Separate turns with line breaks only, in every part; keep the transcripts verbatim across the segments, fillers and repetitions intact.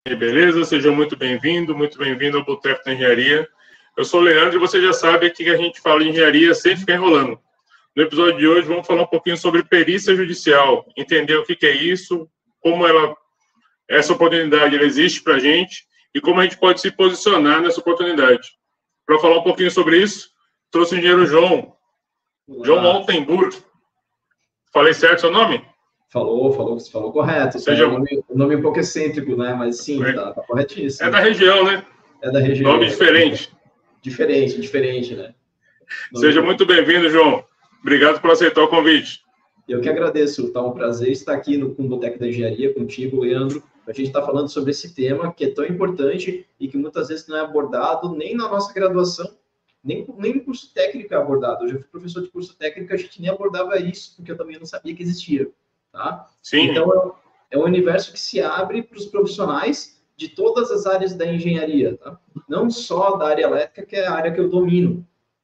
Beleza? Seja muito bem-vindo, muito bem-vindo ao Boteco da Engenharia. Eu sou o Leandro e você já sabe que a gente fala de engenharia sem ficar enrolando. No episódio de hoje vamos falar um pouquinho sobre perícia judicial, entender o que, que é isso, como ela, essa oportunidade ela existe para a gente e como a gente pode se posicionar nessa oportunidade. Para falar um pouquinho sobre isso, trouxe o engenheiro João, Olá. João Altenburg. Falei certo seu nome?
Falou, falou, você falou correto.
Seja...
É um nome, um nome um pouco excêntrico, né? Mas sim, é. tá, tá corretíssimo.
É da região, né?
É da região.
Nome diferente.
Diferente, diferente, né?
Nome Seja muito bem-vindo, João. Obrigado por aceitar o convite.
Eu que agradeço, tá um prazer estar aqui no com o Boteco da Engenharia, contigo, Leandro. A gente está falando sobre esse tema que é tão importante e que muitas vezes não é abordado nem na nossa graduação, nem, nem no curso técnico é abordado. Eu já fui professor de curso técnico, a gente nem abordava isso, porque eu também não sabia que existia. Tá?
Sim.
Então, é um universo que se abre para os profissionais de todas as áreas da engenharia, tá? Não só da área elétrica, que é a área que eu domino.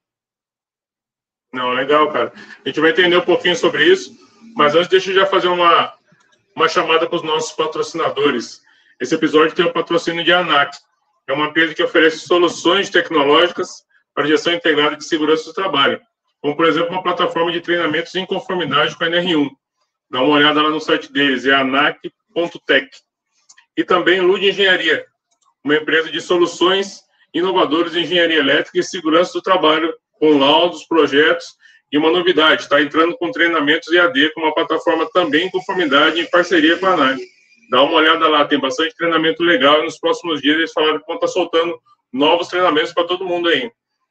Não, legal, cara. A gente vai entender um pouquinho sobre isso, mas antes deixa eu já fazer uma, uma chamada para os nossos patrocinadores. Esse episódio tem o patrocínio de ANAC, é uma empresa que oferece soluções tecnológicas para gestão integrada de segurança do trabalho, como, por exemplo, uma plataforma de treinamentos em conformidade com a N R um. Dá uma olhada lá no site deles, é anac ponto tech. E também Lud Engenharia, uma empresa de soluções inovadoras em engenharia elétrica e segurança do trabalho, com laudos, projetos e uma novidade, está entrando com treinamentos E A D, com uma plataforma também em conformidade em parceria com a ANAC. Dá uma olhada lá, tem bastante treinamento legal e nos próximos dias eles falaram que vão estar soltando novos treinamentos para todo mundo aí.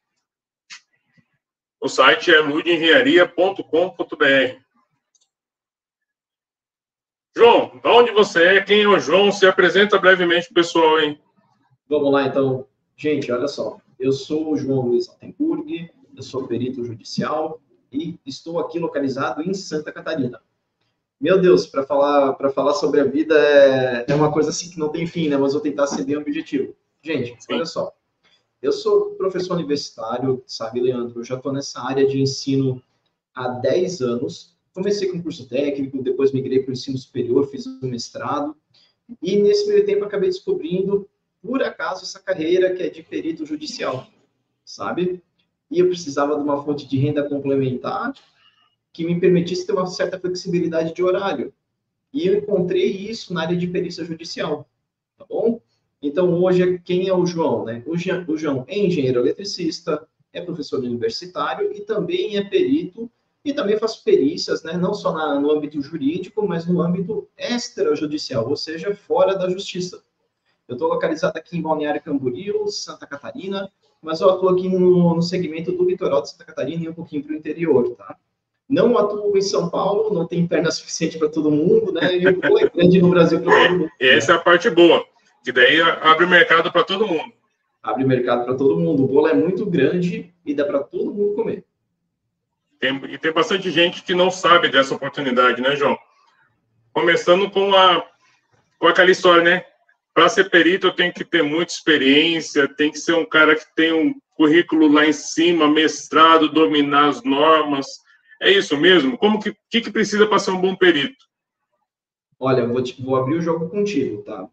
O site é lud engenharia ponto com ponto br. João, de onde você é? Quem é o João? Se apresenta brevemente para o pessoal, hein?
Vamos lá, então. Gente, olha só. Eu sou o João Luiz Altenburg, eu sou perito judicial e estou aqui localizado em Santa Catarina. Meu Deus, para falar, para falar sobre a vida é, é uma coisa assim que não tem fim, né? Mas vou tentar ser bem objetivo. Gente, Sim. olha só. Eu sou professor universitário, sabe, Leandro? Eu já estou nessa área de ensino há dez anos. Comecei com curso técnico, depois migrei para o ensino superior, fiz um mestrado, e nesse meio tempo acabei descobrindo, por acaso, essa carreira que é de perito judicial, sabe? E eu precisava de uma fonte de renda complementar que me permitisse ter uma certa flexibilidade de horário. E eu encontrei isso na área de perícia judicial, tá bom? Então, hoje, quem é o João, né? O João é engenheiro eletricista, é professor universitário e também é perito. E também faço perícias, né, não só na, no âmbito jurídico, mas no âmbito extrajudicial, ou seja, fora da justiça. Eu estou localizado aqui em Balneário Camboriú, Santa Catarina, mas eu atuo aqui no, no segmento do litoral de Santa Catarina e um pouquinho para o interior, tá? Não atuo em São Paulo, não tem perna suficiente para todo mundo, né? E o voo é grande no Brasil para todo mundo.
Essa é a parte boa, que daí abre mercado para todo mundo.
Abre mercado para todo mundo. O bolo é muito grande e dá para todo mundo comer.
Tem, e tem bastante gente que não sabe dessa oportunidade, né, João? Começando com, a, com aquela história, né? Para ser perito, eu tenho que ter muita experiência, tem que ser um cara que tem um currículo lá em cima, mestrado, dominar as normas. É isso mesmo? Como que, que, que precisa para ser um bom perito?
Olha, eu vou, te, vou abrir o jogo contigo, tá?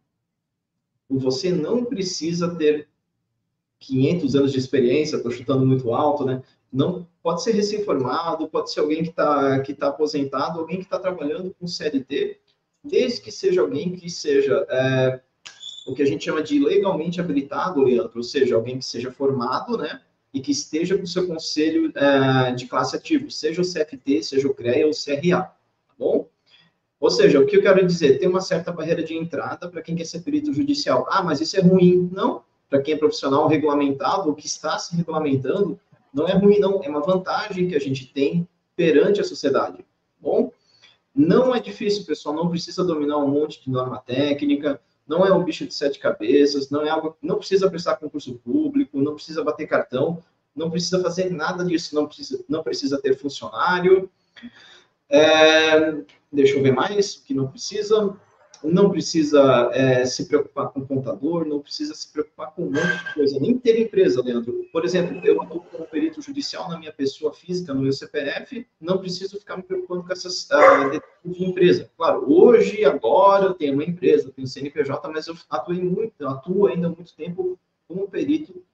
Você não precisa ter quinhentos anos de experiência, estou chutando muito alto, né? Não pode ser recém-formado, pode ser alguém que está que tá aposentado, alguém que está trabalhando com C L T, desde que seja alguém que seja é, o que a gente chama de legalmente habilitado, Leandro, ou seja, alguém que seja formado, né, e que esteja com o seu conselho é, de classe ativo, seja o C F T, seja o CREA ou o C R A, tá bom? Ou seja, o que eu quero dizer, tem uma certa barreira de entrada para quem quer ser perito judicial. Ah, mas isso é ruim. Não, para quem é profissional regulamentado, ou que está se regulamentando, não é ruim, não. É uma vantagem que a gente tem perante a sociedade. Bom, não é difícil, pessoal. Não precisa dominar um monte de norma técnica. Não é um bicho de sete cabeças. Não é algo. Não precisa prestar concurso público. Não precisa bater cartão. Não precisa fazer nada disso. Não precisa, não precisa ter funcionário. É, deixa eu ver mais. Que não precisa. não precisa é, se preocupar com contador, não precisa se preocupar com um monte de coisa, nem ter empresa, Leandro. Por exemplo, eu atuo como perito judicial na minha pessoa física, no meu C P F, não preciso ficar me preocupando com essas uh, de empresa. Claro, hoje, agora, eu tenho uma empresa, tenho C N P J, mas eu atuei muito, atuo ainda há muito tempo como perito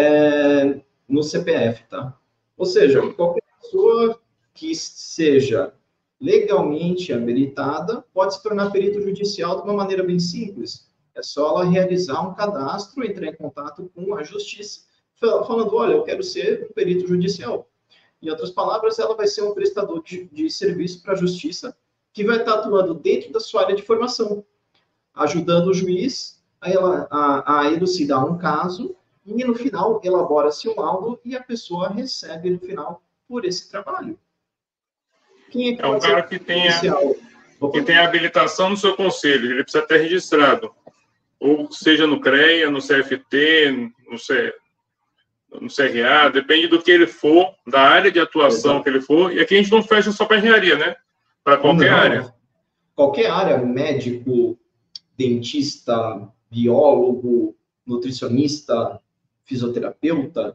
é, no C P F, tá? Ou seja, qualquer pessoa que seja legalmente habilitada, pode se tornar perito judicial de uma maneira bem simples. É só ela realizar um cadastro, entrar em contato com a justiça, falando, olha, eu quero ser um perito judicial. Em outras palavras, ela vai ser um prestador de, de serviço para a justiça que vai estar atuando dentro da sua área de formação, ajudando o juiz a, ela, a, a elucidar um caso e, no final, elabora-se um laudo e a pessoa recebe, no final, por esse trabalho. Quem é, que
é um cara que tenha, que tenha habilitação no seu conselho, ele precisa ter registrado, ou seja no CREA, no C F T, no, C, no C R A, depende do que ele for, da área de atuação Exato. que ele for, e aqui a gente não fecha só para engenharia, né? Para qualquer não, área.
Qualquer área, médico, dentista, biólogo, nutricionista, fisioterapeuta,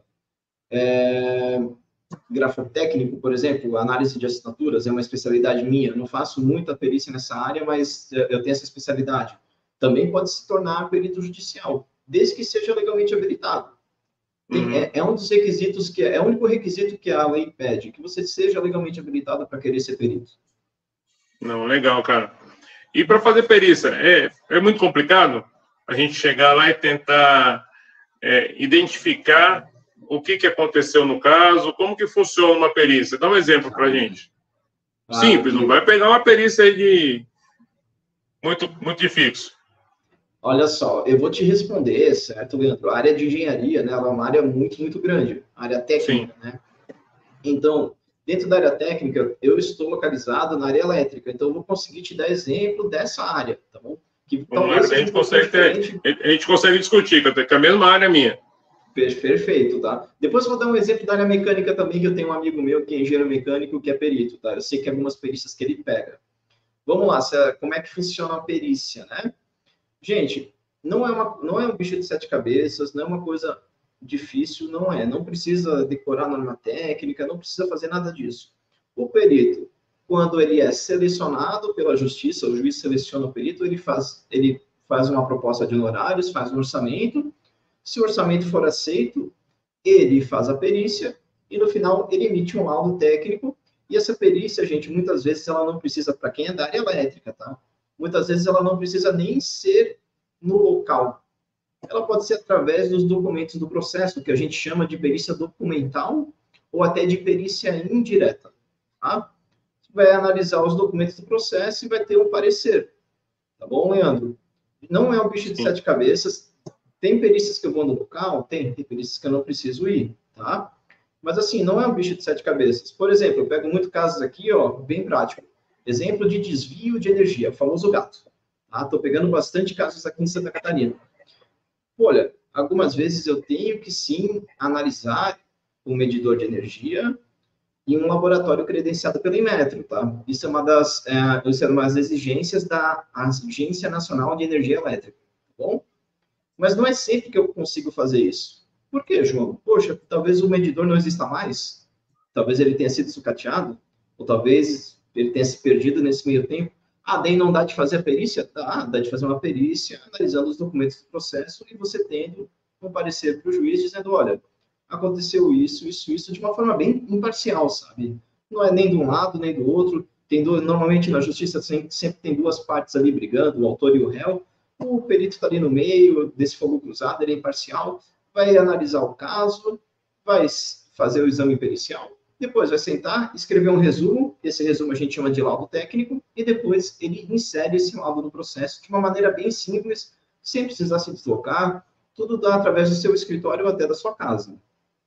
é... grafotécnico, por exemplo, análise de assinaturas é uma especialidade minha. Não faço muita perícia nessa área, mas eu tenho essa especialidade. Também pode se tornar perito judicial, desde que seja legalmente habilitado. Tem, uhum. é, é um dos requisitos que é o único requisito que a lei pede, que você seja legalmente habilitado para querer ser perito.
Não, legal, cara. E para fazer perícia, é, é muito complicado a gente chegar lá e tentar é, identificar o que, que aconteceu no caso, como que funciona uma perícia. Dá um exemplo para a gente. Ah, Simples, que... não vai pegar uma perícia aí de muito, muito difícil.
Olha só, eu vou te responder, certo, Leandro? A área de engenharia, né, ela é uma área muito, muito grande, área técnica, Sim. né? Então, dentro da área técnica, eu estou localizado na área elétrica, então eu vou conseguir te dar exemplo dessa área, tá bom?
Que talvez a gente consegue ter, a gente consegue discutir, que é a mesma área minha.
Perfeito, tá? Depois eu vou dar um exemplo da área mecânica também, que eu tenho um amigo meu que é engenheiro mecânico, que é perito, tá? Eu sei que algumas perícias que ele pega. Vamos lá, como é que funciona a perícia, né? Gente, não é, uma, não é um bicho de sete cabeças, não é uma coisa difícil, não é. Não precisa decorar norma técnica, não precisa fazer nada disso. O perito, quando ele é selecionado pela justiça, o juiz seleciona o perito, ele faz, ele faz uma proposta de honorários, faz um orçamento. Se o orçamento for aceito, ele faz a perícia e, no final, ele emite um laudo técnico. E essa perícia, gente, muitas vezes ela não precisa, para quem é da área elétrica, tá? Muitas vezes ela não precisa nem ser no local. Ela pode ser através dos documentos do processo, que a gente chama de perícia documental ou até de perícia indireta, tá? Você vai analisar os documentos do processo e vai ter um parecer. Tá bom, Leandro? Não é um bicho de sete cabeças. Tem perícias que eu vou no local? Tem. Tem perícias que eu não preciso ir, tá? Mas, assim, não é um bicho de sete cabeças. Por exemplo, eu pego muitos casos aqui, ó, bem prático. Exemplo de desvio de energia, o famoso gato. Tá? Tô pegando bastante casos aqui em Santa Catarina. Olha, algumas vezes eu tenho que, sim, analisar um medidor de energia em um laboratório credenciado pela Inmetro, tá? Isso é uma das, é, isso é uma das exigências da Agência Nacional de Energia Elétrica, tá bom? Mas não é sempre que eu consigo fazer isso. Por quê, João? Poxa, talvez o medidor não exista mais. Talvez ele tenha sido sucateado. Ou talvez ele tenha se perdido nesse meio tempo. Ah, daí não dá de fazer a perícia? Dá, dá de fazer uma perícia analisando os documentos do processo e você tendo um parecer para o juiz dizendo, olha, aconteceu isso, isso, isso, de uma forma bem imparcial, sabe? Não é nem de um lado, nem do outro. Tem do, normalmente, na justiça, sempre, sempre tem duas partes ali brigando, o autor e o réu. O perito está ali no meio desse fogo cruzado, ele é imparcial, vai analisar o caso, vai fazer o exame pericial, depois vai sentar, escrever um resumo, esse resumo a gente chama de laudo técnico, e depois ele insere esse laudo no processo de uma maneira bem simples, sem precisar se deslocar, tudo dá através do seu escritório ou até da sua casa.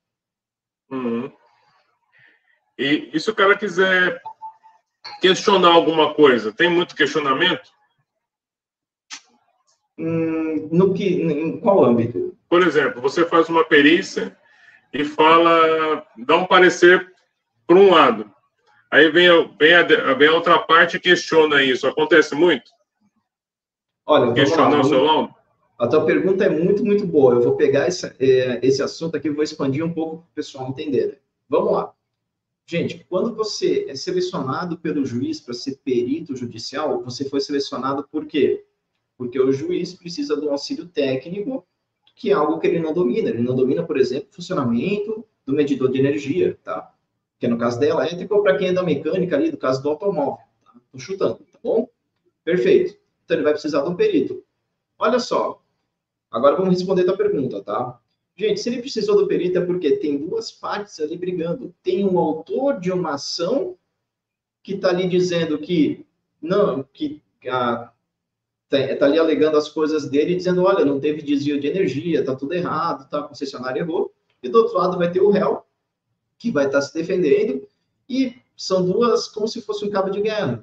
Uhum. E, e se o cara quiser questionar alguma coisa, tem muito questionamento?
Hum, no que, em qual âmbito?
Por exemplo, você faz uma perícia e fala, dá um parecer por um lado. Aí vem, vem, a, vem a outra parte e questiona isso. Acontece muito?
Olha,
questionar o seu laudo?
A tua pergunta é muito, muito boa. Eu vou pegar esse, esse assunto aqui e vou expandir um pouco para o pessoal entender. Né? Vamos lá. Gente, quando você é selecionado pelo juiz para ser perito judicial, você foi selecionado por quê? Porque o juiz precisa de um auxílio técnico, que é algo que ele não domina. Ele não domina, por exemplo, o funcionamento do medidor de energia, tá? Que é no caso da elétrica, ou para quem é da mecânica ali, do caso do automóvel. Tá? Tô chutando, tá bom? Perfeito. Então ele vai precisar de um perito. Olha só. Agora vamos responder a tua pergunta, tá? Gente, se ele precisou do perito é porque tem duas partes ali brigando. Tem um autor de uma ação que está ali dizendo que não, que ah, está ali alegando as coisas dele, dizendo, olha, não teve desvio de energia, está tudo errado, tá, a concessionária errou. E do outro lado vai ter o réu, que vai estar tá se defendendo, e são duas, como se fosse um cabo de guerra.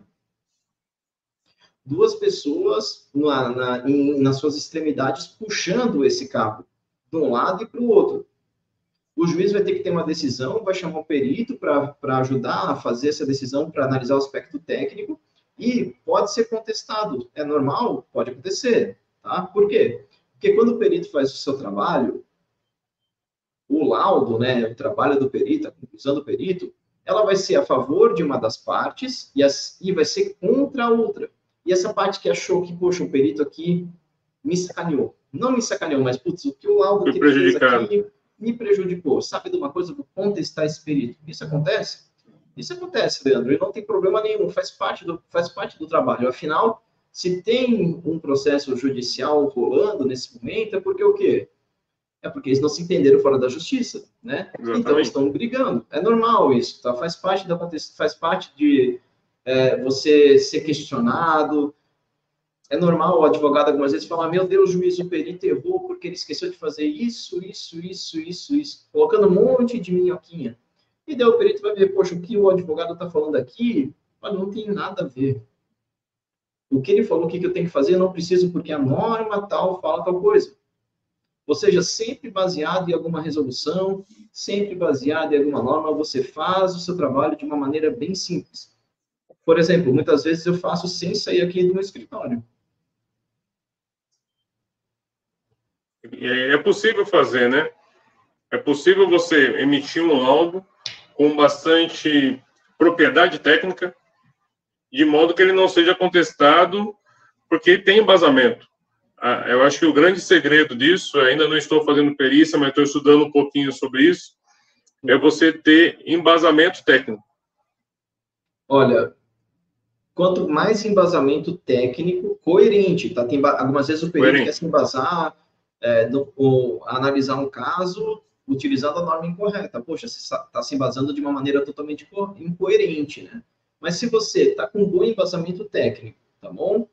Duas pessoas na, na, em, nas suas extremidades puxando esse cabo de um lado e para o outro. O juiz vai ter que ter uma decisão, vai chamar um perito para ajudar a fazer essa decisão, para analisar o aspecto técnico, e pode ser contestado. É normal? Pode acontecer. Tá? Por quê? Porque quando o perito faz o seu trabalho, o laudo, né, o trabalho do perito, a conclusão do perito, ela vai ser a favor de uma das partes e, as, e vai ser contra a outra. E essa parte que achou que, poxa, o perito aqui me sacaneou. Não me sacaneou, mas, putz, o que o laudo que ele fez aqui me prejudicou. Sabe de uma coisa? Vou contestar esse perito. Isso acontece? Isso acontece, Leandro, e não tem problema nenhum. Faz parte do, faz parte do trabalho. Afinal, se tem um processo judicial rolando nesse momento, é porque o quê? É porque eles não se entenderam fora da justiça, né? Exatamente. Então, estão brigando. É normal isso, tá? Faz parte, da, faz parte de... É, você ser questionado. É normal o advogado algumas vezes falar, meu Deus, juiz, o perito errou porque ele esqueceu de fazer isso, isso, isso, isso, isso, colocando um monte de minhoquinha. E daí o perito vai ver, poxa, o que o advogado está falando aqui, olha, não tem nada a ver. O que ele falou, o que eu tenho que fazer, eu não preciso porque a norma tal fala tal coisa. Ou seja, sempre baseado em alguma resolução, sempre baseado em alguma norma, você faz o seu trabalho de uma maneira bem simples. Por exemplo, muitas vezes eu faço sem sair aqui do meu escritório.
É possível fazer, né? É possível você emitir um laudo com bastante propriedade técnica, de modo que ele não seja contestado, porque tem embasamento. Eu acho que o grande segredo disso, ainda não estou fazendo perícia, mas estou estudando um pouquinho sobre isso, é você ter embasamento técnico.
Olha, quanto mais embasamento técnico, coerente, tá? Tem, algumas vezes o perito coerente. Quer se embasar, é, do, ou, analisar um caso utilizando a norma incorreta. Poxa, você está se embasando de uma maneira totalmente incoerente, né? Mas se você está com um bom embasamento técnico, tá bom?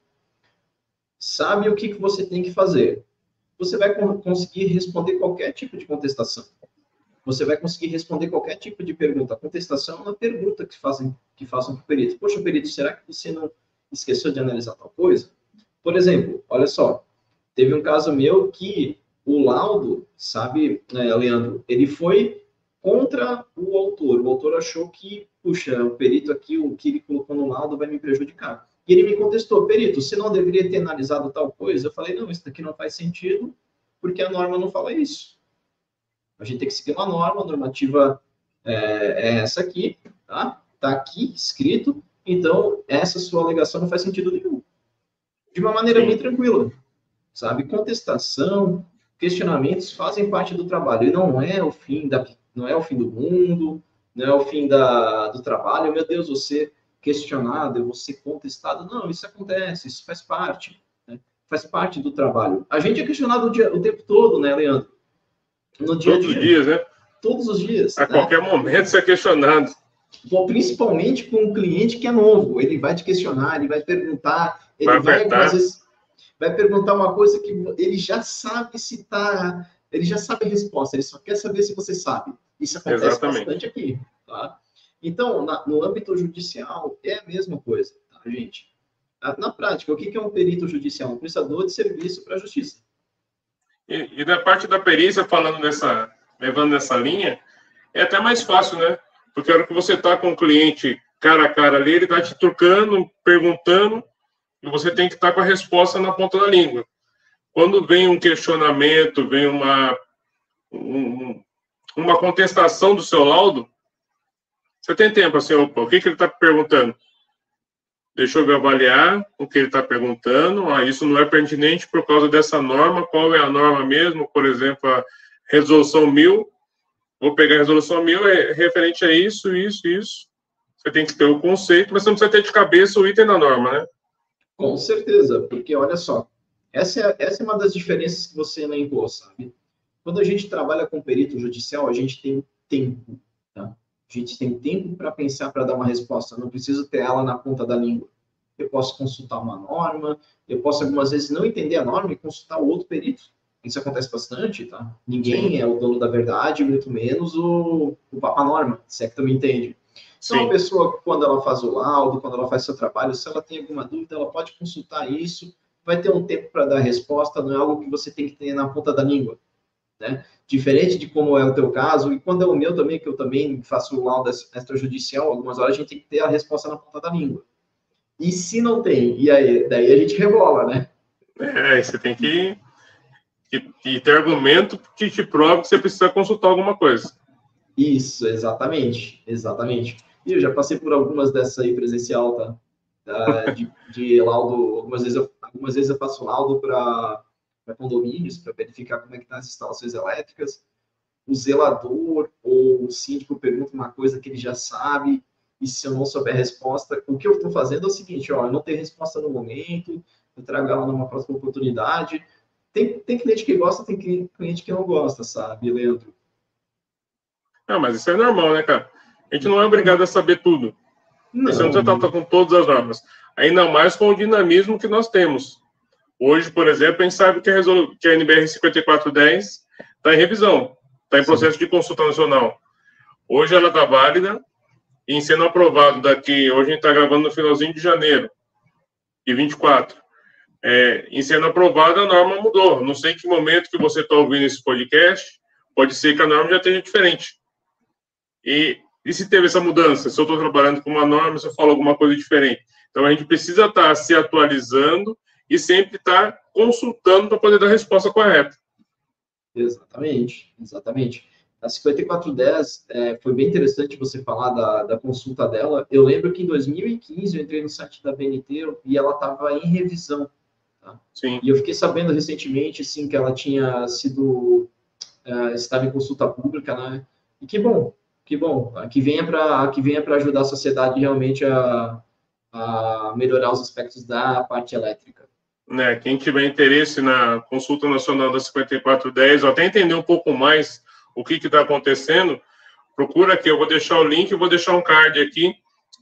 Sabe o que, que você tem que fazer. Você vai conseguir responder qualquer tipo de contestação. Você vai conseguir responder qualquer tipo de pergunta. A contestação é uma pergunta que fazem que façam para o perito. Poxa, perito, será que você não esqueceu de analisar tal coisa? Por exemplo, olha só, teve um caso meu que o laudo, sabe, né, Leandro, ele foi contra o autor. O autor achou que, puxa, o perito aqui, o que ele colocou no laudo vai me prejudicar. E ele me contestou, perito, você não deveria ter analisado tal coisa? Eu falei, não, isso daqui não faz sentido, porque a norma não fala isso. A gente tem que seguir uma norma, a normativa é, é essa aqui, tá? Tá aqui escrito, então essa sua alegação não faz sentido nenhum. De uma maneira bem tranquila, sabe? Contestação, questionamentos fazem parte do trabalho, e não é o fim, da, não é o fim do mundo, não é o fim da, do trabalho, meu Deus, você questionado, eu vou ser contestado. Não, isso acontece, isso faz parte, né? Faz parte do trabalho. A gente é questionado o, dia, o tempo todo, né, Leandro? No dia
Todos
a dia.
os dias, né?
Todos os dias.
A
né?
qualquer momento você é questionado.
Bom, principalmente com um cliente que é novo. Ele vai te questionar, ele vai perguntar, ele vai, vai às vezes, vai perguntar uma coisa que ele já sabe se tá, ele já sabe a resposta, ele só quer saber se você sabe. Isso acontece Exatamente. bastante aqui, tá? Então, na, no âmbito judicial, é a mesma coisa, tá, gente? Na prática, o que é um perito judicial? Um prestador de serviço para a justiça.
E, e da parte da perícia, falando nessa, levando nessa linha, é até mais fácil, né? Porque a hora que você está com o cliente cara a cara ali, ele está te trucando, perguntando, e você tem que estar com a resposta na ponta da língua. Quando vem um questionamento, vem uma, um, uma contestação do seu laudo, você tem tempo assim, opa, o que, que ele está perguntando? Deixa eu avaliar o que ele está perguntando. Ah, isso não é pertinente por causa dessa norma. Qual é a norma mesmo? Por exemplo, a resolução mil. Vou pegar a resolução mil, é referente a isso, isso, isso. Você tem que ter o conceito, mas você não precisa ter de cabeça o item da norma, né?
Com certeza, porque olha só, essa é, essa é uma das diferenças que você elencou, sabe? Quando a gente trabalha com perito judicial, a gente tem tempo, tá? A gente tem tempo para pensar, para dar uma resposta. Eu não preciso ter ela na ponta da língua. Eu posso consultar uma norma, eu posso algumas vezes não entender a norma e consultar o outro perito. Isso acontece bastante, tá? Ninguém Sim. é o dono da verdade, muito menos o, o Papa Norma, se é que tu me entende. Então, Sim. a pessoa, quando ela faz o laudo, quando ela faz seu trabalho, se ela tem alguma dúvida, ela pode consultar isso, vai ter um tempo para dar resposta, não é algo que você tem que ter na ponta da língua. Né? Diferente de como é o teu caso, e quando é o meu também, que eu também faço o laudo extrajudicial, algumas horas a gente tem que ter a resposta na ponta da língua. E se não tem, e aí, daí a gente rebola, né?
É, você tem que, que, que ter argumento que te prove que você precisa consultar alguma coisa.
Isso, exatamente, exatamente. E eu já passei por algumas dessas aí presencial, tá? Da, de, de laudo, algumas vezes eu, algumas vezes eu faço laudo para para condomínios, para verificar como é que estão as instalações elétricas. O zelador ou o síndico pergunta uma coisa que ele já sabe, e se eu não souber a resposta, o que eu estou fazendo é o seguinte, ó, eu não tenho resposta no momento, eu trago ela numa próxima oportunidade. Tem, tem cliente que gosta, tem cliente que não gosta, sabe, Leandro?
Não, mas isso é normal, né, cara? A gente não é obrigado a saber tudo. Não. Você não precisa estar com todas as normas. Ainda mais com o dinamismo que nós temos. Hoje, por exemplo, a gente sabe que a, resolu... que a N B R cinquenta e quatro dez está em revisão, está em processo Sim. de consulta nacional. Hoje ela está válida e sendo aprovado daqui, hoje a gente está gravando no finalzinho de janeiro, de vinte e quatro. É, em sendo aprovada, a norma mudou. Não sei em que momento que você está ouvindo esse podcast, pode ser que a norma já esteja diferente. E, e se teve essa mudança? Se eu estou trabalhando com uma norma, se eu falo alguma coisa diferente. Então, a gente precisa estar tá se atualizando e sempre estar tá consultando para poder dar a resposta correta.
Exatamente, exatamente. A cinquenta e quatro dez, é, foi bem interessante você falar da, da consulta dela. Eu lembro que em dois mil e quinze eu entrei no site da B N T e ela estava em revisão. Tá?
Sim.
E eu fiquei sabendo recentemente, sim, que ela tinha sido, uh, estava em consulta pública, né? E que bom, que bom. Que venha para que venha para ajudar a sociedade realmente a, a melhorar os aspectos da parte elétrica.
Né, quem tiver interesse na consulta nacional da cinquenta e quatro dez, ou até entender um pouco mais o que está acontecendo, procura aqui, eu vou deixar o link, eu vou deixar um card aqui.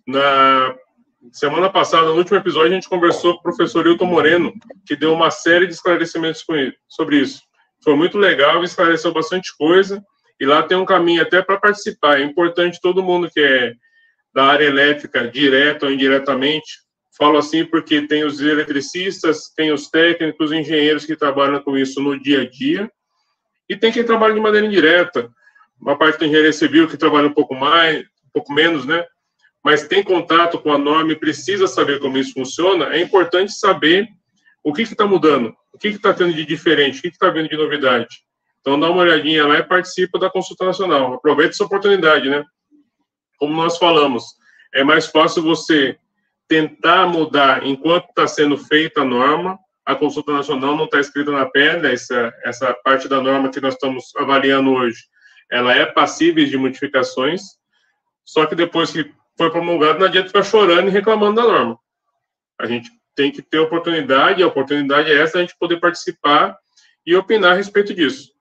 Na semana passada, no último episódio, a gente conversou com o professor Hilton Moreno, que deu uma série de esclarecimentos sobre isso. Foi muito legal, esclareceu bastante coisa, e lá tem um caminho até para participar. É importante todo mundo que é da área elétrica, direto ou indiretamente. Falo assim porque tem os eletricistas, tem os técnicos, engenheiros que trabalham com isso no dia a dia, e tem quem trabalha de maneira indireta. Uma parte da engenharia civil que trabalha um pouco mais, um pouco menos, né? Mas tem contato com a norma e precisa saber como isso funciona. É importante saber o que está mudando, o que está tendo de diferente, o que está vindo de novidade. Então, dá uma olhadinha lá e participa da consulta nacional. Aproveite essa oportunidade, né? Como nós falamos, é mais fácil você tentar mudar enquanto está sendo feita a norma. A consulta nacional não está escrita na pedra, essa, essa parte da norma que nós estamos avaliando hoje, ela é passível de modificações, só que depois que foi promulgado, não adianta ficar chorando e reclamando da norma. A gente tem que ter oportunidade, e a oportunidade é essa, a gente poder participar e opinar a respeito disso.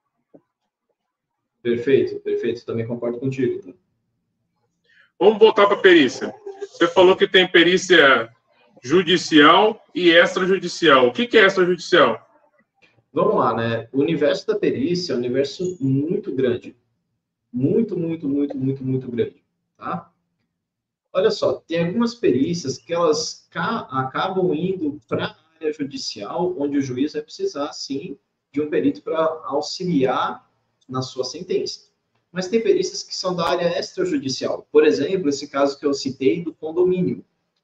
Perfeito, perfeito, também concordo contigo. Tá?
Vamos voltar para a perícia. Você falou que tem perícia judicial e extrajudicial. O que que é extrajudicial?
Vamos lá, né? O universo da perícia é um universo muito grande. Muito, muito, muito, muito, muito grande. Tá? Olha só, tem algumas perícias que elas acabam indo para a área judicial, onde o juiz vai precisar, sim, de um perito para auxiliar na sua sentença. Mas tem perícias que são da área extrajudicial. Por exemplo, esse caso que eu citei do condomínio.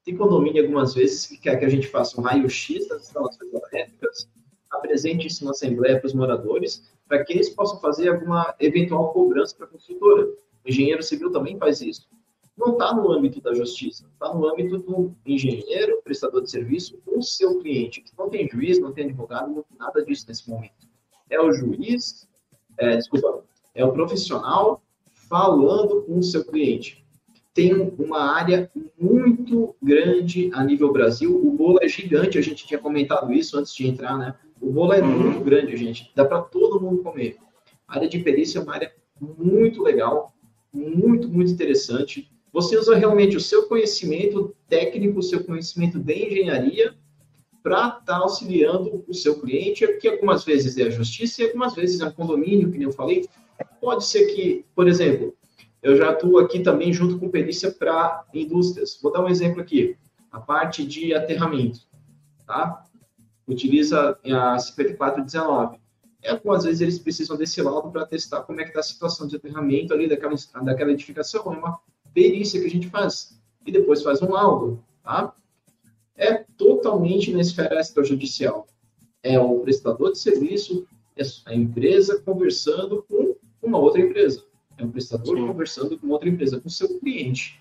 Tem condomínio, algumas vezes, que quer que a gente faça um raio-x das instalações elétricas, apresente isso na assembleia para os moradores, para que eles possam fazer alguma eventual cobrança para a construtora. O engenheiro civil também faz isso. Não está no âmbito da justiça, está no âmbito do engenheiro, prestador de serviço, com o seu cliente. Não tem juiz, não tem advogado, não tem nada disso nesse momento. É o juiz, é, desculpa, é o profissional falando com o seu cliente. Tem uma área muito grande a nível Brasil. O bolo é gigante, a gente tinha comentado isso antes de entrar, né? O bolo é muito grande, gente. Dá para todo mundo comer. A área de perícia é uma área muito legal, muito, muito interessante. Você usa realmente o seu conhecimento técnico, o seu conhecimento de engenharia para estar auxiliando o seu cliente, que algumas vezes é a justiça e algumas vezes é um condomínio, que nem eu falei. Pode ser que, por exemplo, eu já atuo aqui também junto com perícia para indústrias. Vou dar um exemplo aqui. A parte de aterramento, tá? Utiliza a cinquenta e quatro dezenove. É, algumas vezes eles precisam desse laudo para testar como é que está a situação de aterramento ali daquela, daquela edificação. É uma perícia que a gente faz. E depois faz um laudo, tá? É totalmente na esfera extrajudicial. É o prestador de serviço, é a empresa conversando com uma outra empresa. É um prestador Sim. conversando com outra empresa, com o seu cliente.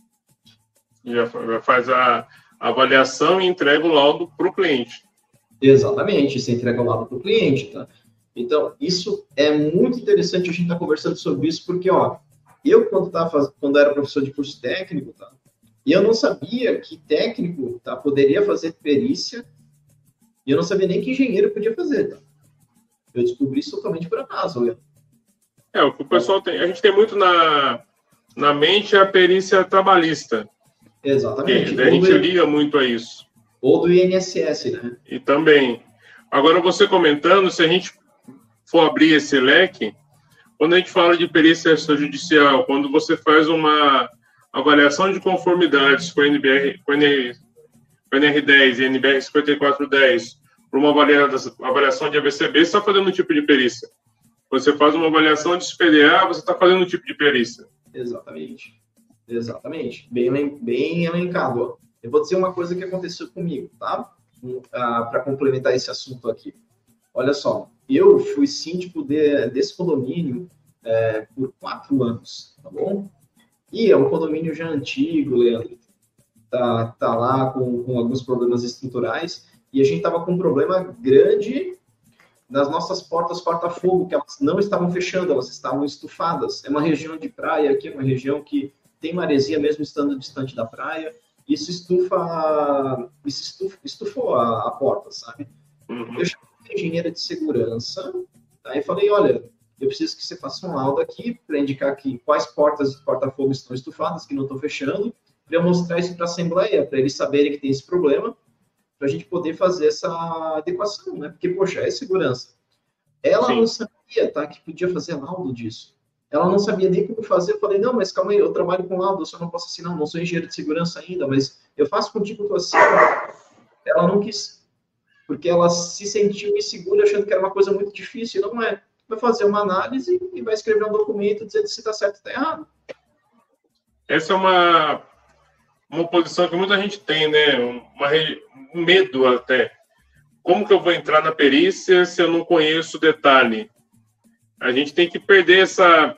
Já faz a avaliação e entrega o laudo para o cliente.
Exatamente, você entrega o laudo para o cliente, tá? Então, isso é muito interessante a gente estar tá conversando sobre isso, porque, ó, eu, quando, tava, quando era professor de curso técnico, tá? E eu não sabia que técnico, tá, poderia fazer perícia, e eu não sabia nem que engenheiro podia fazer, tá? Eu descobri isso totalmente por acaso, olha.
É, o que o pessoal tem, a gente tem muito na, na mente a perícia trabalhista.
Exatamente.
Que a gente liga muito a isso.
Ou do I N S S, né?
E também. Agora, você comentando, se a gente for abrir esse leque, quando a gente fala de perícia extrajudicial, quando você faz uma avaliação de conformidades com, N B R, com, N, com N R dez e N B R cinquenta e quatro dez, para uma avaliação de A B C B, você está fazendo um tipo de perícia. Você faz uma avaliação de S P D A, você está fazendo um tipo de perícia.
Exatamente. Exatamente. Bem, bem elencado. Ó. Eu vou dizer uma coisa que aconteceu comigo, tá? Ah, para complementar esse assunto aqui. Olha só, eu fui síndico de, desse condomínio é, por quatro anos, tá bom? E é um condomínio já antigo, Leandro. Tá, tá lá com, com alguns problemas estruturais. E a gente estava com um problema grande nas nossas portas porta-fogo, que elas não estavam fechando, elas estavam estufadas. É uma região de praia aqui, é uma região que tem maresia mesmo estando distante da praia. Isso estufa, isso estufa, estufou a, a porta, sabe? Uhum. Eu chamei a engenheira de segurança, tá? E falei, olha, eu preciso que você faça um laudo aqui para indicar que quais portas de porta-fogo estão estufadas, que não estão fechando, para eu mostrar isso para a assembleia, para eles saberem que tem esse problema, para a gente poder fazer essa adequação, né? Porque, poxa, é segurança. Ela Sim. não sabia, tá, que podia fazer laudo disso. Ela não sabia nem como fazer. Eu falei, não, mas calma aí, eu trabalho com laudo, eu só não posso assinar, não sou engenheiro de segurança ainda, mas eu faço contigo, tu assina. Ela não quis, porque ela se sentiu insegura, achando que era uma coisa muito difícil, não é. Vai fazer uma análise e vai escrever um documento dizendo se está certo ou está errado.
Essa é uma, uma posição que muita gente tem, né? Uma, um medo até. Como que eu vou entrar na perícia se eu não conheço o detalhe? A gente tem que perder essa...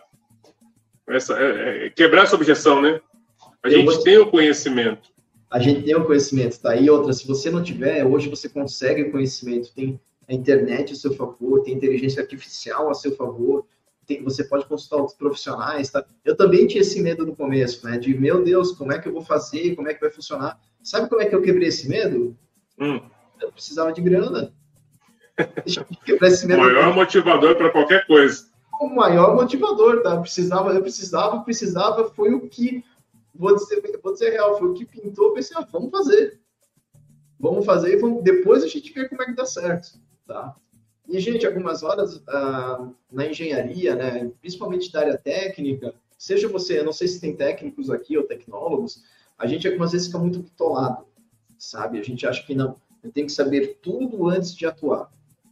essa é, quebrar essa objeção, né? A eu gente vou... tem o conhecimento.
A gente tem o conhecimento, tá? E outra, se você não tiver, hoje você consegue o conhecimento. Tem a internet a seu favor, tem inteligência artificial a seu favor, tem, você pode consultar outros profissionais, tá? Eu também tinha esse medo no começo, né? De, meu Deus, como é que eu vou fazer? Como é que vai funcionar? Sabe como é que eu quebrei esse medo?
Hum.
Eu precisava de grana. Quebrar esse medo.
O maior motivador para qualquer coisa.
O maior motivador, tá? Eu precisava, eu precisava, precisava, foi o que, vou dizer, vou dizer real, foi o que pintou, eu pensei, ah, vamos fazer. Vamos fazer e vamos, depois a gente vê como é que dá certo, tá? E, gente, algumas horas ah, na engenharia, né, principalmente da área técnica, seja você, eu não sei se tem técnicos aqui ou tecnólogos, a gente algumas vezes fica muito bitolado, sabe? A gente acha que não, eu tenho que saber tudo antes de atuar.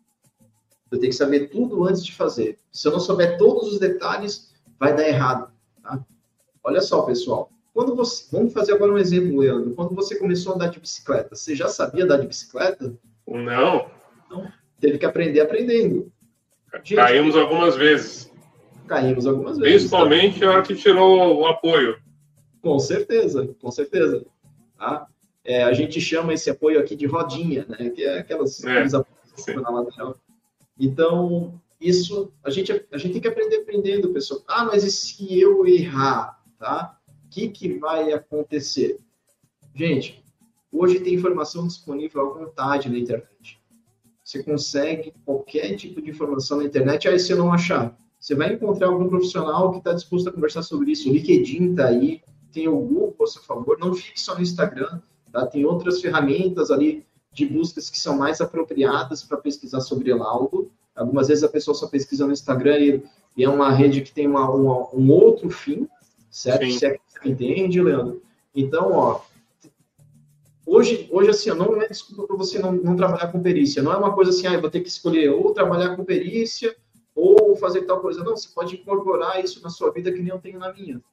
Eu tenho que saber tudo antes de fazer. Se eu não souber todos os detalhes, vai dar errado, tá? Olha só, pessoal, quando você, vamos fazer agora um exemplo, Leandro. Quando você começou a andar de bicicleta, você já sabia andar de bicicleta?
Não.
Não. Teve que aprender aprendendo.
Gente, caímos algumas vezes.
Caímos algumas vezes.
Principalmente tá? A hora que tirou o apoio.
Com certeza, com certeza. Tá? É, a gente chama esse apoio aqui de rodinha, né? Que é aquelas
é,
na lateral. Então, isso, a gente, a gente tem que aprender aprendendo, pessoal. Ah, mas e se eu errar, tá? O que, que vai acontecer? Gente, hoje tem informação disponível à vontade na internet. Você consegue qualquer tipo de informação na internet, aí se eu não achar, você vai encontrar algum profissional que está disposto a conversar sobre isso. O LinkedIn está aí, tem o Google a seu favor, não fique só no Instagram, tá? Tem outras ferramentas ali de buscas que são mais apropriadas para pesquisar sobre algo. Algumas vezes a pessoa só pesquisa no Instagram e, e é uma rede que tem uma, uma, um outro fim, certo?
Sim.
Se é que você entende, Leandro. Então, ó, hoje, hoje assim, ó, não é desculpa para você não, não trabalhar com perícia. Não é uma coisa assim, ah, eu vou ter que escolher ou trabalhar com perícia ou fazer tal coisa. Não, você pode incorporar isso na sua vida que nem eu tenho na minha.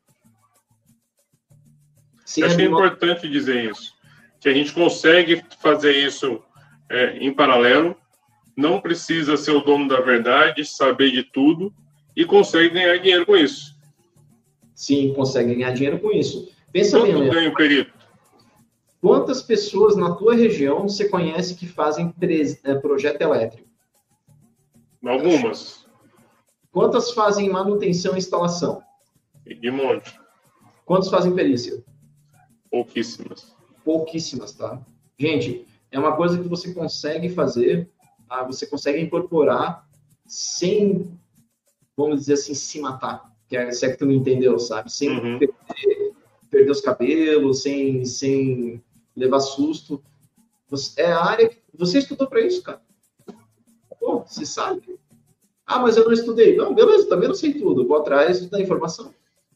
Sim, acho que é importante dizer isso, que a gente consegue fazer isso é, em paralelo, não precisa ser o dono da verdade, saber de tudo, e consegue ganhar dinheiro com isso.
Sim, consegue ganhar dinheiro com isso. Pensa
Quanto
bem,
ganha o perito?
Quantas pessoas na tua região você conhece que fazem pre- é, projeto elétrico?
Algumas.
Quantas fazem manutenção e instalação?
De monte.
Quantos fazem perícia?
Pouquíssimas.
Pouquíssimas, tá? Gente, é uma coisa que você consegue fazer, tá? Você consegue incorporar sem, vamos dizer assim, se matar. Que é, se é que tu não entendeu, sabe? Sem
uhum.
perder, perder os cabelos, sem, sem levar susto. Você, é a área que você estudou para isso, cara. Pô, você sabe. Ah, mas eu não estudei. Não, beleza, também não sei tudo. Vou atrás da informação.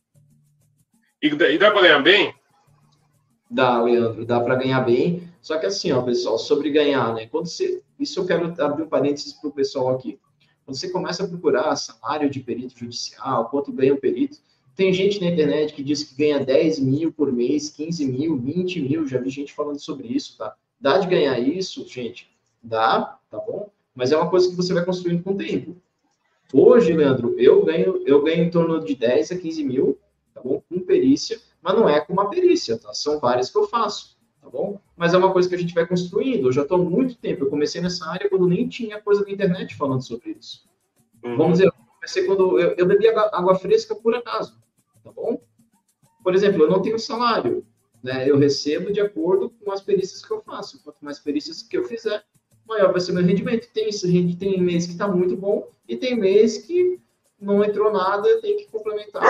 E, e dá para ganhar bem?
Dá, Leandro, dá para ganhar bem. Só que assim, ó, pessoal, sobre ganhar, né? Quando você, isso eu quero abrir um parênteses para o pessoal aqui. Quando você começa a procurar salário de perito judicial, quanto ganha o perito, tem gente na internet que diz que ganha dez mil por mês, quinze mil, vinte mil, já vi gente falando sobre isso, tá? Dá de ganhar isso, gente? Dá, tá bom? Mas é uma coisa que você vai construindo com o tempo. Hoje, Leandro, eu ganho, eu ganho em torno de dez a quinze mil, tá bom? Com perícia, mas não é com uma perícia, tá? São várias que eu faço, tá bom? Mas é uma coisa que a gente vai construindo. Eu já estou há muito tempo, eu comecei nessa área quando nem tinha coisa na internet falando sobre isso. Uhum. Vamos dizer, eu comecei quando eu, eu bebi água, água fresca por acaso, tá bom? Por exemplo, eu não tenho salário, né? Eu recebo de acordo com as perícias que eu faço. Quanto mais perícias que eu fizer, maior vai ser meu rendimento. Tem, tem mês que está muito bom e tem mês que não entrou nada, tem que complementar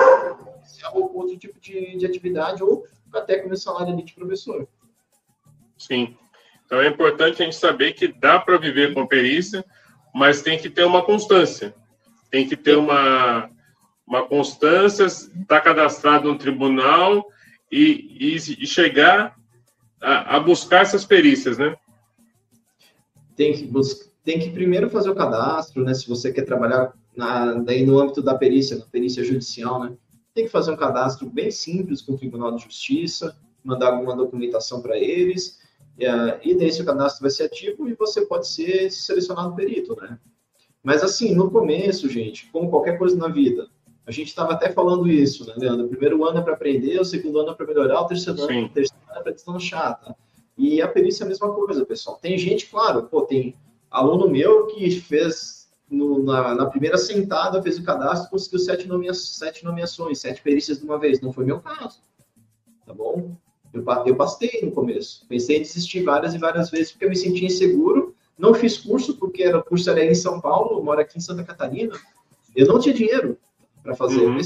ou outro tipo de, de atividade ou até com o meu salário ali de professor.
Sim. Então é importante a gente saber que dá para viver com perícia, mas tem que ter uma constância. Tem que ter uma, uma constância, estar cadastrado no tribunal e, e, e chegar a, a buscar essas perícias, né?
Tem que, tem que primeiro fazer o cadastro, né? Se você quer trabalhar na, daí no âmbito da perícia, na perícia judicial, né? Tem que fazer um cadastro bem simples com o Tribunal de Justiça, mandar alguma documentação para eles, e daí esse cadastro vai ser ativo e você pode ser selecionado perito, né? Mas assim, no começo, gente, como qualquer coisa na vida, a gente estava até falando isso, né, Leandro? O primeiro ano é para aprender, o segundo ano é para melhorar, o terceiro ano, o terceiro ano é para deslanchar, tá? E a perícia é a mesma coisa, pessoal. Tem gente, claro, pô, tem aluno meu que fez... No, na, na primeira sentada, fez o cadastro, conseguiu sete, nomea, sete nomeações, sete perícias de uma vez. Não foi meu caso. Tá bom? Eu, eu pastei no começo. Pensei em desistir várias e várias vezes, porque eu me sentia inseguro. Não fiz curso, porque era, o curso era em São Paulo, eu moro aqui em Santa Catarina. Eu não tinha dinheiro para fazer.
Uhum.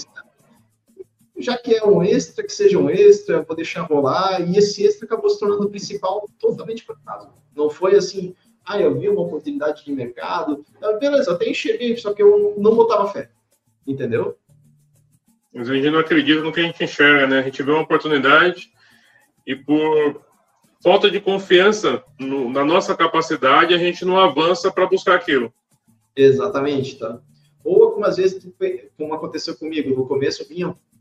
Já que é um extra, que seja um extra, eu vou deixar rolar. E esse extra acabou se tornando o principal totalmente por acaso. Não foi assim... Ah, eu vi uma oportunidade de mercado. Beleza, até enxerguei, só que eu não botava fé. Entendeu?
Mas a gente não acredita no que a gente enxerga, né? A gente vê uma oportunidade e por falta de confiança no, na nossa capacidade, a gente não avança para buscar aquilo.
Exatamente, tá? Ou algumas vezes, como aconteceu comigo, no começo vinha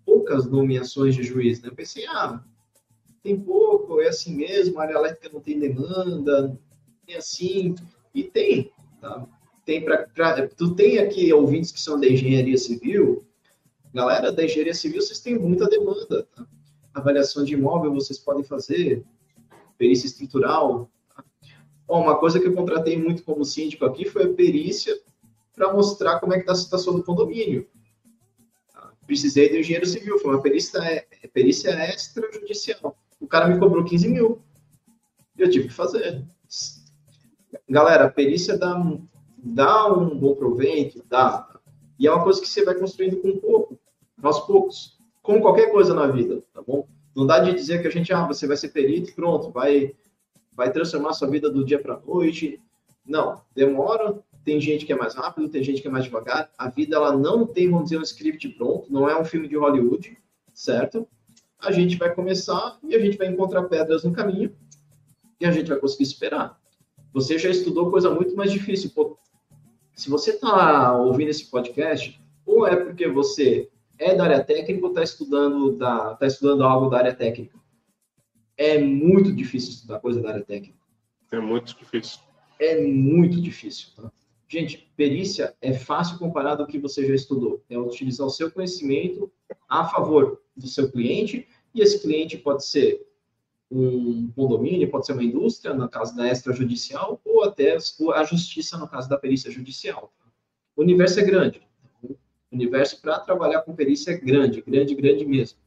poucas nomeações de juiz, né? Eu pensei, ah, tem pouco, é assim mesmo, a área elétrica não tem demanda, é assim, e tem, tá? Tem pra, pra, tu tem aqui ouvintes que são da engenharia civil, galera da engenharia civil, vocês têm muita demanda, tá? Avaliação de imóvel vocês podem fazer, perícia estrutural. Tá? Bom, uma coisa que eu contratei muito como síndico aqui foi a perícia para mostrar como é que está a situação do condomínio. Tá? Precisei do engenheiro civil, foi uma perícia, perícia extrajudicial. O cara me cobrou quinze mil. Eu tive que fazer. Galera, a perícia dá, dá um bom provento, dá. E é uma coisa que você vai construindo com pouco, aos poucos. Como qualquer coisa na vida, tá bom? Não dá de dizer que a gente, ah, você vai ser perito e pronto, vai, vai transformar a sua vida do dia para a noite. Não, demora, tem gente que é mais rápido, tem gente que é mais devagar. A vida, ela não tem, vamos dizer, um script pronto, não é um filme de Hollywood, certo? A gente vai começar e a gente vai encontrar pedras no caminho e a gente vai conseguir esperar. Você já estudou coisa muito mais difícil. Pô, se você está ouvindo esse podcast, ou é porque você é da área técnica ou está estudando, da, tá estudando algo da área técnica. É muito difícil estudar coisa da área técnica.
É muito difícil.
É muito difícil. Tá? Gente, perícia é fácil comparado ao que você já estudou. É utilizar o seu conhecimento a favor do seu cliente, e esse cliente pode ser um condomínio, pode ser uma indústria, no caso da extrajudicial, ou até a justiça, no caso da perícia judicial. O universo é grande. O universo para trabalhar com perícia é grande, grande, grande mesmo.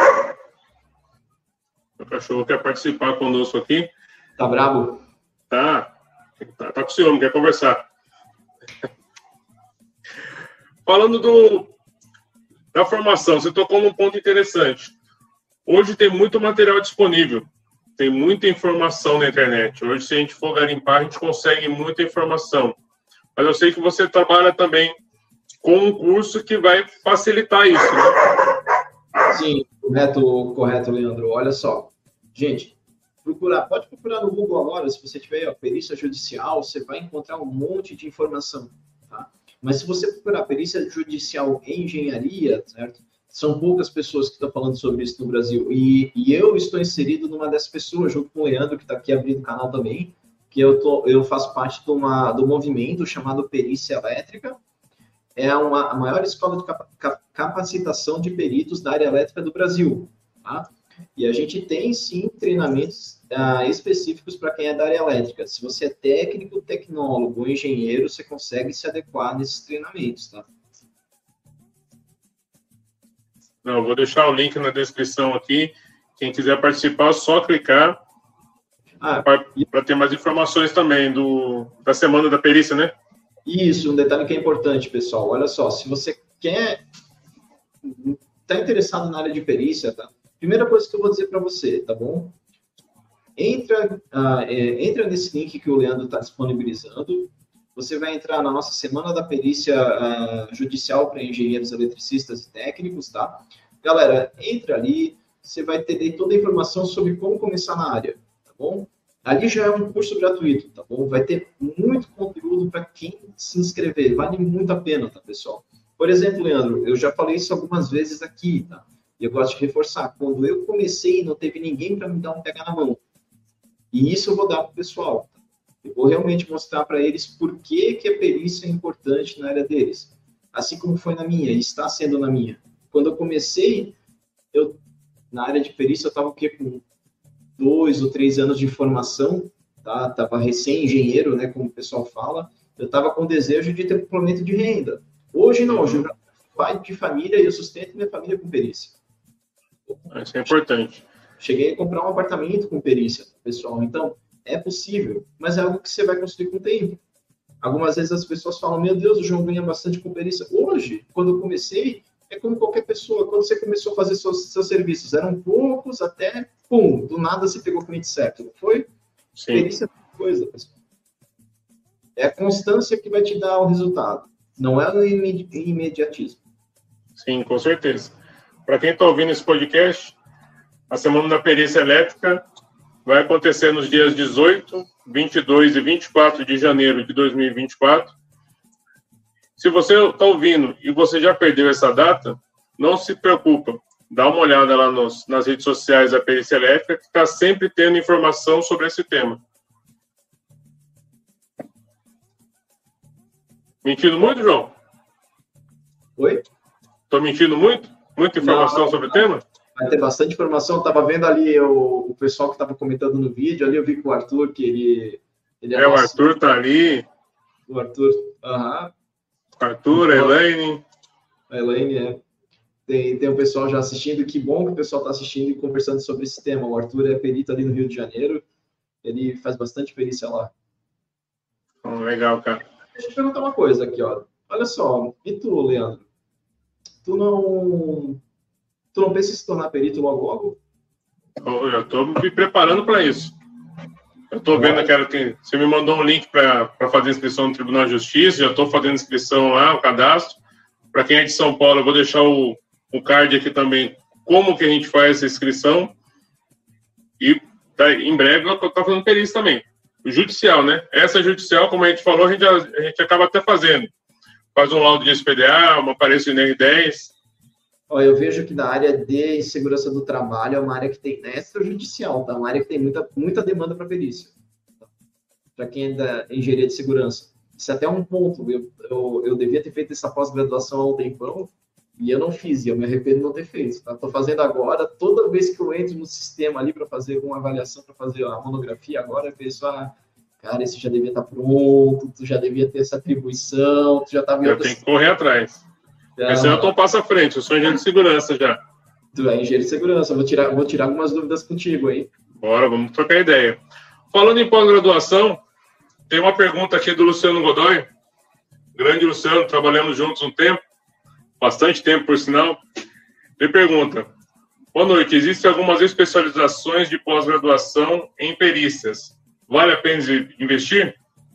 O cachorro quer participar conosco aqui.
Tá brabo?
Tá. Tá, tá com ciúme, quer conversar. Falando do, da formação, você tocou num ponto interessante. Hoje tem muito material disponível. Tem muita informação na internet. Hoje, se a gente for garimpar, a gente consegue muita informação. Mas eu sei que você trabalha também com um curso que vai facilitar isso, né?
Sim, correto, correto, Leandro. Olha só, gente, procurar, pode procurar no Google agora, se você tiver a perícia judicial, você vai encontrar um monte de informação, tá? Mas se você procurar perícia judicial em engenharia, certo? São poucas pessoas que estão falando sobre isso no Brasil. E, e eu estou inserido numa dessas pessoas, junto com o Leandro, que está aqui abrindo o canal também, que eu, tô, eu faço parte de uma, do movimento chamado Perícia Elétrica. É uma, a maior escola de capa, capacitação de peritos da área elétrica do Brasil. Tá? E a gente tem, sim, treinamentos uh, específicos para quem é da área elétrica. Se você é técnico, tecnólogo ou engenheiro, você consegue se adequar nesses treinamentos. Tá?
Não, vou deixar o link na descrição aqui. Quem quiser participar, é só clicar ah, para ter mais informações também do, da semana da perícia, né?
Isso, um detalhe que é importante, pessoal. Olha só, se você quer, está interessado na área de perícia, tá? Primeira coisa que eu vou dizer para você, tá bom? Entra, uh, é, entra nesse link que o Leandro está disponibilizando. Você vai entrar na nossa Semana da Perícia uh, Judicial para Engenheiros Eletricistas e Técnicos, tá? Galera, entra ali, você vai ter toda a informação sobre como começar na área, tá bom? Ali já é um curso gratuito, tá bom? Vai ter muito conteúdo para quem se inscrever. Vale muito a pena, tá, pessoal? Por exemplo, Leandro, eu já falei isso algumas vezes aqui, tá? E eu gosto de reforçar. Quando eu comecei, não teve ninguém para me dar um pega na mão. E isso eu vou dar para o pessoal. Tá? Eu vou realmente mostrar para eles por que, que a perícia é importante na área deles. Assim como foi na minha, e está sendo na minha. Quando eu comecei, eu, na área de perícia, eu estava com dois ou três anos de formação, tá? Estava recém-engenheiro, né, como o pessoal fala. Eu estava com desejo de ter complemento de renda. Hoje não, hoje eu já pai de família e eu sustento minha família com perícia.
Isso é importante.
Cheguei a comprar um apartamento com perícia, pessoal. Então, é possível, mas é algo que você vai construir com o tempo. Algumas vezes as pessoas falam, meu Deus, o João ganha bastante com perícia. Hoje, quando eu comecei, é como qualquer pessoa. Quando você começou a fazer seus, seus serviços, eram poucos até, pum, do nada você pegou o cliente certo, não foi?
Sim.
Perícia é uma coisa, pessoal. É a constância que vai te dar o resultado. Não é o imediatismo.
Sim, com certeza. Para quem está ouvindo esse podcast, a Semana da Perícia Elétrica vai acontecer nos dias dezoito, vinte e dois e vinte e quatro de janeiro de dois mil e vinte e quatro. Se você está ouvindo e você já perdeu essa data, não se preocupa. dá uma olhada lá nos, nas redes sociais da Perícia Elétrica, que está sempre tendo informação sobre esse tema. Mentindo muito, João?
Oi?
Estou mentindo muito? Muita informação
não,
sobre
não.
o tema?
Vai ter bastante informação. Estava vendo ali o, o pessoal que estava comentando no vídeo. Ali eu vi com o Arthur, que ele... ele
é, é nosso... o Arthur está ali.
O Arthur, aham.
Arthur, a Elaine.
A Elaine, é. Tem, tem um pessoal já assistindo. Que bom que o pessoal está assistindo e conversando sobre esse tema. O Arthur é perito ali no Rio de Janeiro. Ele faz bastante perícia lá.
Oh, legal, cara.
Deixa eu te perguntar uma coisa aqui, ó. Olha só, e tu, Leandro? Tu não... Tu não pensa em se tornar perito logo logo?
Eu já estou me preparando para isso. Eu estou vendo que era, tem, você me mandou um link para fazer inscrição no Tribunal de Justiça, já estou fazendo inscrição lá, o cadastro. Para quem é de São Paulo, eu vou deixar o, o card aqui também, como que a gente faz essa inscrição. E tá, em breve eu estou fazendo perícia também. O judicial, né? Essa judicial, como a gente falou, a gente, a gente acaba até fazendo. Faz um laudo de S P D A, uma aparência em N R dez.
Ó, eu vejo que na área de segurança do trabalho é uma área que tem extrajudicial, tá? Uma área que tem muita, muita demanda para perícia. Tá? Para quem é da engenharia de segurança. Isso é até um ponto. Eu, eu, eu devia ter feito essa pós-graduação há um tempão e eu não fiz, e eu me arrependo de não ter feito. Tá? Tô fazendo agora, toda vez que eu entro no sistema ali para fazer alguma avaliação, para fazer a monografia, agora eu penso, ah, cara, esse já devia estar pronto, tu já devia ter essa atribuição, tu já estava...
Eu tenho que correr atrás.
É,
Esse eu tô passo à frente, eu sou engenheiro de segurança já.
Tu é engenheiro de segurança, vou tirar, vou tirar algumas dúvidas contigo aí.
Bora, vamos trocar ideia. Falando em pós-graduação, tem uma pergunta aqui do Luciano Godoy. Grande Luciano, trabalhamos juntos um tempo, bastante tempo, por sinal. Ele pergunta: boa noite, existem algumas especializações de pós-graduação em perícias. Vale a pena investir?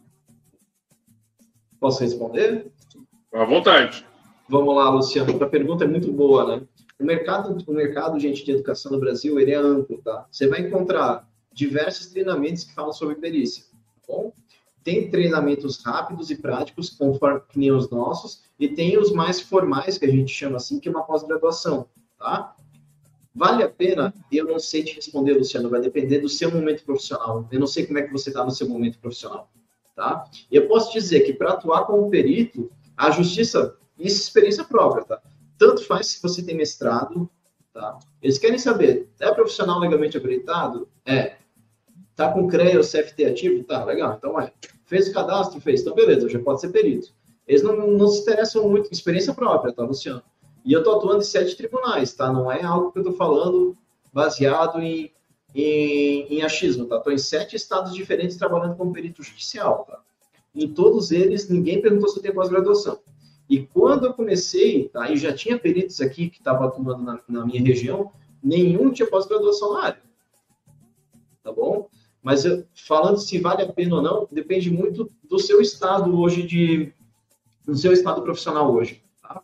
Posso responder?
À vontade.
Vamos lá, Luciano. A pergunta é muito boa, né? O mercado, o mercado, gente, de educação no Brasil, ele é amplo, tá? Você vai encontrar diversos treinamentos que falam sobre perícia, tá bom? Tem treinamentos rápidos e práticos, conforme que nem os nossos, e tem os mais formais, que a gente chama assim, que é uma pós-graduação, tá? Vale a pena? Eu não sei te responder, Luciano, vai depender do seu momento profissional. Eu não sei como é que você está no seu momento profissional, tá? Eu posso dizer que para atuar como perito, a justiça... Isso é experiência própria, tá? Tanto faz se você tem mestrado, tá? Eles querem saber, é profissional legalmente habilitado? É. Tá com C R E A ou C F T ativo? Tá, legal, então é. Fez o cadastro? Fez. Então, beleza, já pode ser perito. Eles não, não se interessam muito em experiência própria, tá, Luciano? E eu tô atuando em sete tribunais, tá? Não é algo que eu tô falando baseado em, em, em achismo, tá? Tô em sete estados diferentes trabalhando como perito judicial, tá? Em todos eles, ninguém perguntou se eu tenho pós-graduação. E quando eu comecei, tá, e já tinha peritos aqui que estavam atuando na, na minha região, nenhum tinha pós-graduação na área. Tá bom? Mas eu, falando se vale a pena ou não, depende muito do seu estado hoje, de, do seu estado profissional hoje. Tá?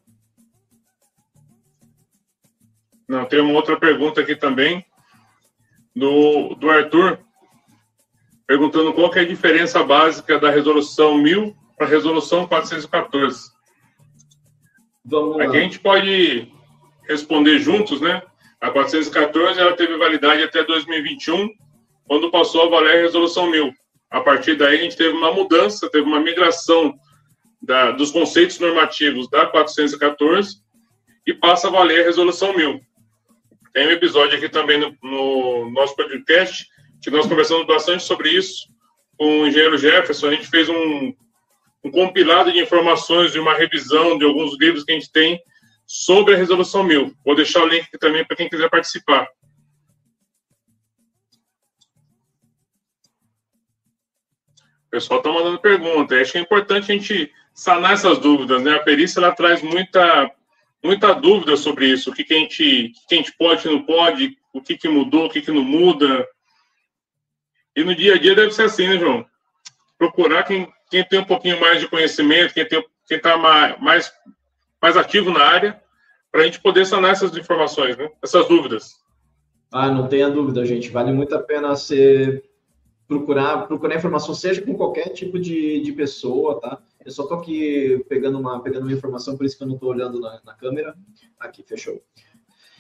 Não, tem uma outra pergunta aqui também, do, do Arthur, perguntando qual que é a diferença básica da resolução mil para a resolução quatrocentos e quatorze.
Vamos lá.
Aqui a gente pode responder juntos, né? A quatrocentos e quatorze ela teve validade até dois mil e vinte e um, quando passou a valer a resolução mil. A partir daí a gente teve uma mudança, teve uma migração da, dos conceitos normativos da quatrocentos e quatorze e passa a valer a resolução mil. Tem um episódio aqui também no, no nosso podcast que nós conversamos bastante sobre isso com o engenheiro Jefferson. A gente fez um um compilado de informações de uma revisão de alguns livros que a gente tem sobre a resolução mil. Vou deixar o link aqui também para quem quiser participar. O pessoal está mandando pergunta. Acho que é importante a gente sanar essas dúvidas, né? A perícia ela traz muita, muita dúvida sobre isso. O que, que, a, gente, o que a gente pode e não pode, o que, que mudou, o que, que não muda. E no dia a dia deve ser assim, né, João? Procurar quem quem tem um pouquinho mais de conhecimento, quem tem, quem está mais, mais ativo na área, para a gente poder sanar essas informações, né? Essas dúvidas.
Ah, não tenha dúvida, gente. Vale muito a pena você procurar, procurar informação, seja com qualquer tipo de, de pessoa, tá? Eu só estou aqui pegando uma, pegando uma informação, por isso que eu não estou olhando na, na câmera. Aqui, fechou.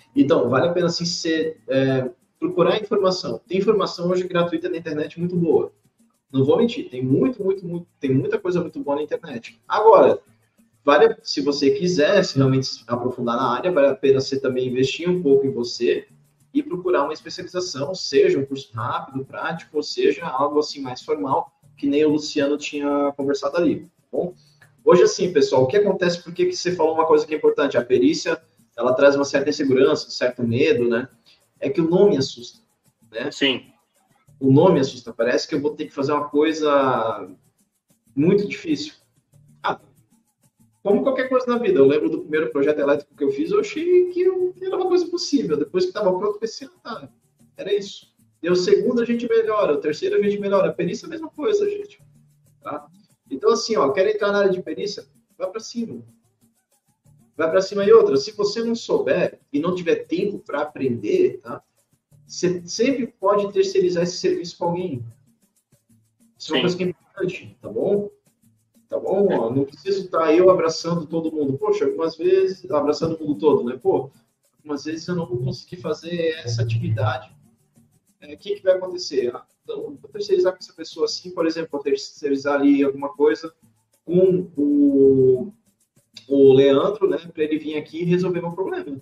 Então, vale a pena, assim, ser, é, procurar informação. Tem informação hoje gratuita na internet muito boa. Não vou mentir, tem muito, muito, muito, tem muita coisa muito boa na internet. Agora, vale, se você quiser se realmente se aprofundar na área, vale a pena você também investir um pouco em você e procurar uma especialização, seja um curso rápido, prático, ou seja algo assim mais formal, que nem o Luciano tinha conversado ali, tá bom? Hoje, assim, pessoal, o que acontece, por que que você falou uma coisa que é importante? A perícia, ela traz uma certa insegurança, um certo medo, né? É que o nome assusta, né?
Sim.
O nome assusta. Parece que eu vou ter que fazer uma coisa muito difícil. Ah, como qualquer coisa na vida. Eu lembro do primeiro projeto elétrico que eu fiz, eu achei que eu, era uma coisa possível. Depois que estava pronto, eu pensei, ah, tá, era isso. E o segundo a gente melhora, o terceiro a gente melhora. A perícia é a mesma coisa, gente. Tá? Então, assim, ó, quer entrar na área de perícia? Vai para cima. Vai para cima. E outra, se você não souber e não tiver tempo para aprender, tá? Você sempre pode terceirizar esse serviço com alguém. Isso é uma coisa que é importante, tá bom? Tá bom? Ó, não preciso estar eu abraçando todo mundo. Poxa, algumas vezes, abraçando o mundo todo, né? Pô, algumas vezes eu não vou conseguir fazer essa atividade. É, o que, que vai acontecer? Ah, então, vou terceirizar com essa pessoa assim, por exemplo, vou terceirizar ali alguma coisa com o, o Leandro, né? Para ele vir aqui e resolver meu problema.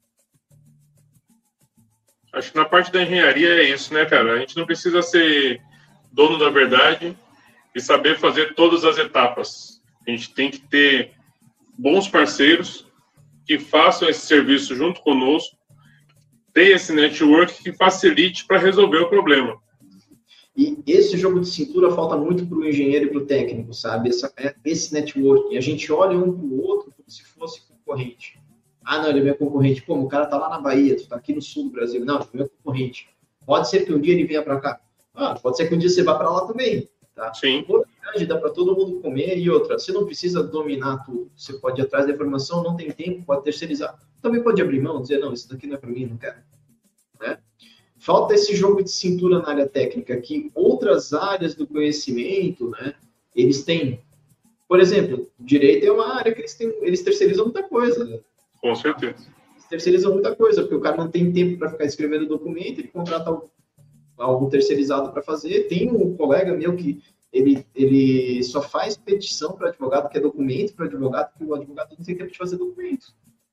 Acho que na parte da engenharia é isso, né, cara? A gente não precisa ser dono da verdade e saber fazer todas as etapas. A gente tem que ter bons parceiros que façam esse serviço junto conosco, ter esse network que facilite para resolver o problema.
E esse jogo de cintura falta muito para o engenheiro e para o técnico, sabe? Essa, esse network. A gente olha um para o outro como se fosse concorrente. Ah, não, ele é meu concorrente. Pô, o cara tá lá na Bahia, tu tá aqui no sul do Brasil. Não, ele é meu concorrente. Pode ser que um dia ele venha para cá. Ah, pode ser que um dia você vá para lá também. Tá?
Sim.
Oportunidade dá para todo mundo comer. E outra, você não precisa dominar tudo. Você pode ir atrás da informação, não tem tempo, pode terceirizar. Também pode abrir mão, dizer, não, isso daqui não é para mim, não quero. Né? Falta esse jogo de cintura na área técnica, que outras áreas do conhecimento, né, eles têm. Por exemplo, direito é uma área que eles, têm, eles terceirizam muita coisa. Né?
Com certeza.
Eles terceirizam muita coisa, porque o cara não tem tempo para ficar escrevendo documento, ele contrata algo, algo terceirizado para fazer. Tem um colega meu que ele, ele só faz petição para advogado, que é documento para advogado, porque o advogado não tem tempo de fazer documento.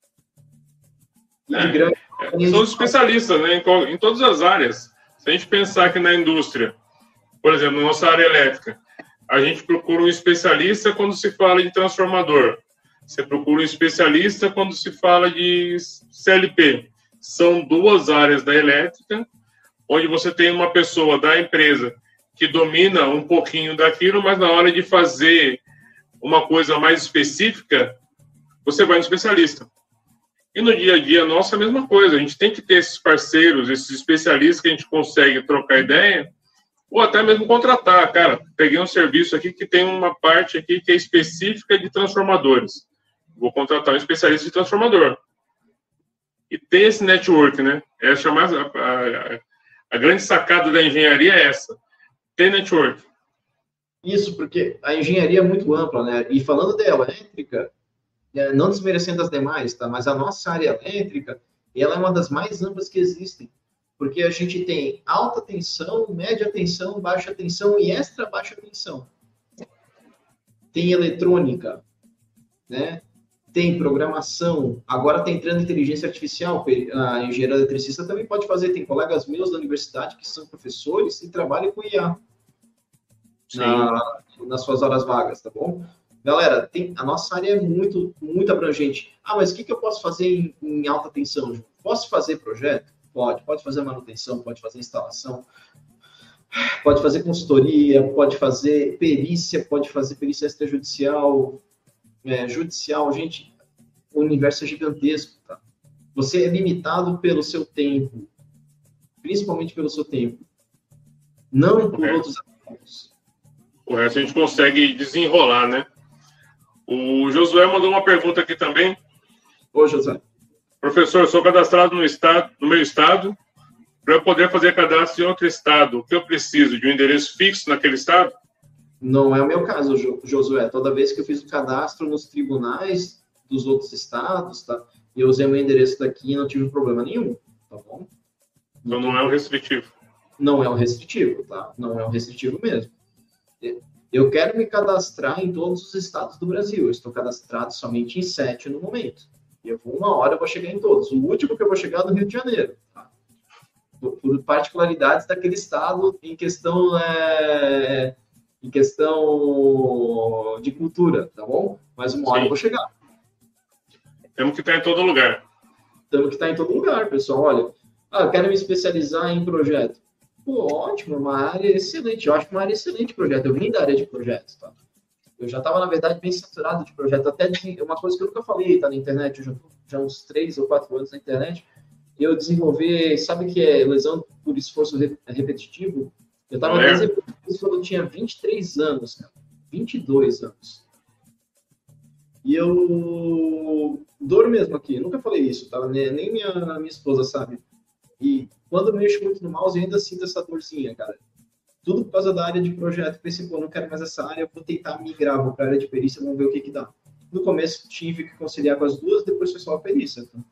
E
é,
grande,
é, são especialistas, né, em, em todas as áreas. Se a gente pensar que na indústria, por exemplo, na nossa área elétrica, a gente procura um especialista quando se fala de transformador. Você procura um especialista quando se fala de C L P. São duas áreas da elétrica, onde você tem uma pessoa da empresa que domina um pouquinho daquilo, mas na hora de fazer uma coisa mais específica, você vai no especialista. E no dia a dia nosso é a mesma coisa. A gente tem que ter esses parceiros, esses especialistas que a gente consegue trocar ideia, ou até mesmo contratar. Cara, peguei um serviço aqui que tem uma parte aqui que é específica de transformadores. Vou contratar um especialista de transformador. E ter esse network, né? É chamar, a, a, a grande sacada da engenharia é essa. Ter network.
Isso, porque a engenharia é muito ampla, né? E falando da elétrica, não desmerecendo as demais, tá? Mas a nossa área elétrica, ela é uma das mais amplas que existem. Porque a gente tem alta tensão, média tensão, baixa tensão e extra baixa tensão. Tem eletrônica, né? Tem programação, agora está entrando inteligência artificial, a engenharia eletricista também pode fazer, tem colegas meus da universidade que são professores e trabalham com I A na, nas suas horas vagas, tá bom? Galera, tem, a nossa área é muito, muito abrangente. Ah, mas o que, que eu posso fazer em, em alta tensão, Ju? Posso fazer projeto? Pode, pode fazer manutenção, pode fazer instalação, pode fazer consultoria, pode fazer perícia, pode fazer perícia extrajudicial, É, judicial, gente, o universo é gigantesco, tá? Você é limitado pelo seu tempo, principalmente pelo seu tempo, não por
é.
outros aspectos.
O resto a gente consegue desenrolar, né? O Josué mandou uma pergunta aqui também.
Ô, Josué.
Professor, eu sou cadastrado no, estado, no meu estado. Para eu poder fazer cadastro em outro estado, o que eu preciso? De um endereço fixo naquele estado?
Não é o meu caso, Josué. Toda vez que eu fiz o cadastro nos tribunais dos outros estados, tá? e eu usei meu endereço daqui e não tive problema nenhum, tá bom?
Então não é um restritivo.
Não é um restritivo, tá? Não é um restritivo mesmo. Eu quero me cadastrar em todos os estados do Brasil. Eu estou cadastrado somente em sete no momento. E eu vou uma hora, eu vou chegar em todos. O último que eu vou chegar é no Rio de Janeiro, tá? Por, por particularidades daquele estado em questão, é, em questão de cultura, tá bom? Mas uma hora Sim. eu vou chegar.
Temos que estar em todo lugar.
Temos que estar em todo lugar, pessoal. Olha, ah, eu quero me especializar em projeto. Pô, ótimo, uma área excelente. Eu acho uma área excelente projeto. Eu vim da área de projetos, tá? Eu já estava, na verdade, bem saturado de projeto. Até de, uma coisa que eu nunca falei, tá, na internet. Eu já estou já uns três ou quatro anos na internet. Eu desenvolvi, sabe o que é lesão por esforço repetitivo? Eu estava
é.
desenvolvendo isso quando eu tinha vinte e três anos, cara. vinte e dois anos. E eu dor mesmo aqui. Eu nunca falei isso, tá? Nem minha, minha esposa sabe. E quando eu mexo muito no mouse, eu ainda sinto essa dorzinha, cara. Tudo por causa da área de projeto. Pensei, pô, não quero mais essa área, eu vou tentar migrar, vou para a área de perícia, vamos ver o que que dá. No começo tive que conciliar com as duas, depois foi só a perícia. Tá?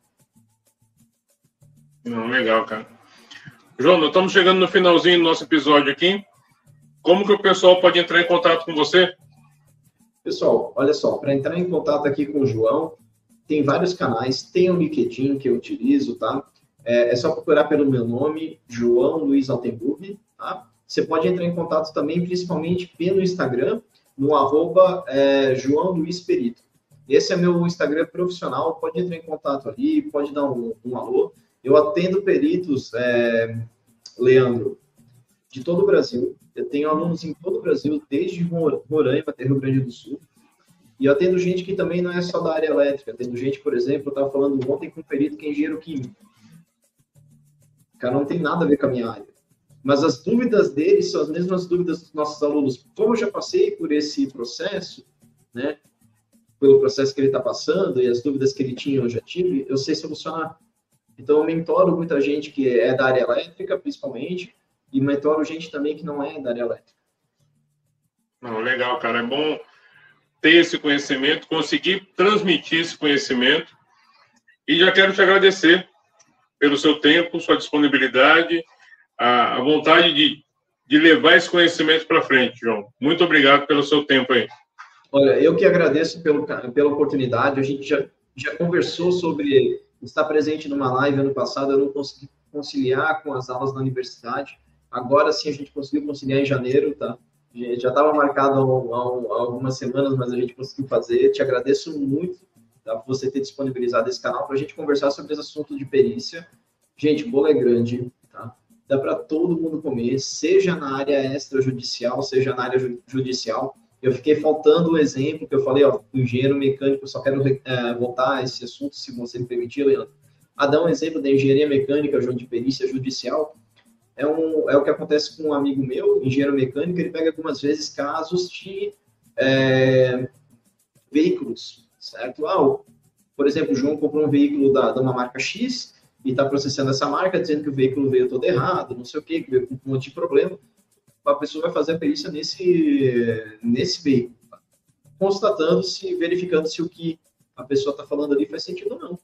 Não, legal, cara. João, nós estamos chegando no finalzinho do nosso episódio aqui. Como que o pessoal pode entrar em contato com você?
Pessoal, olha só, para entrar em contato aqui com o João, tem vários canais, tem o LinkedIn que eu utilizo, tá? É, é só procurar pelo meu nome, João Luiz Altenburg, tá? Você pode entrar em contato também, principalmente pelo Instagram, no arroba é, João Luiz Perito. Esse é meu Instagram profissional, pode entrar em contato ali, pode dar um, um alô. Eu atendo peritos, é, Leandro, de todo o Brasil. Eu tenho alunos em todo o Brasil, desde Roraima até Rio Grande do Sul. E eu atendo gente que também não é só da área elétrica. Atendo gente, por exemplo, eu estava falando ontem com um perito que é engenheiro químico. O cara não tem nada a ver com a minha área. Mas as dúvidas dele são as mesmas dúvidas dos nossos alunos. Como eu já passei por esse processo, né, pelo processo que ele está passando e as dúvidas que ele tinha eu já tive, eu sei solucionar. Então, eu mentoro muita gente que é da área elétrica, principalmente, e mentoro gente também que não é da área elétrica.
Não, legal, cara. É bom ter esse conhecimento, conseguir transmitir esse conhecimento. E já quero te agradecer pelo seu tempo, sua disponibilidade, a, a vontade de, de levar esse conhecimento para frente, João. Muito obrigado pelo seu tempo aí.
Olha, eu que agradeço pelo, pela oportunidade. A gente já, já conversou sobre estar presente numa live ano passado. Eu não consegui conciliar com as aulas na universidade. Agora sim a gente conseguiu conciliar em janeiro, tá? Já estava marcado há, há algumas semanas, mas a gente conseguiu fazer. Te agradeço muito, tá, por você ter disponibilizado esse canal para a gente conversar sobre esse assunto de perícia. Gente, o bolo é grande, tá? Dá para todo mundo comer, seja na área extrajudicial, seja na área judicial. Eu fiquei faltando o exemplo que eu falei, ó, o engenheiro mecânico, só quero é, voltar a esse assunto, se você me permitir, Leandro. A dar um exemplo da engenharia mecânica, de perícia judicial. É, um, é o que acontece com um amigo meu, engenheiro mecânico, ele pega algumas vezes casos de é, veículos, certo? Ah, por exemplo, o João comprou um veículo da, de uma marca X e está processando essa marca, dizendo que o veículo veio todo errado, não sei o quê, que veio com um monte de problema. A pessoa vai fazer a perícia nesse, nesse veículo, tá? Constatando se, verificando se o que a pessoa está falando ali faz sentido ou não.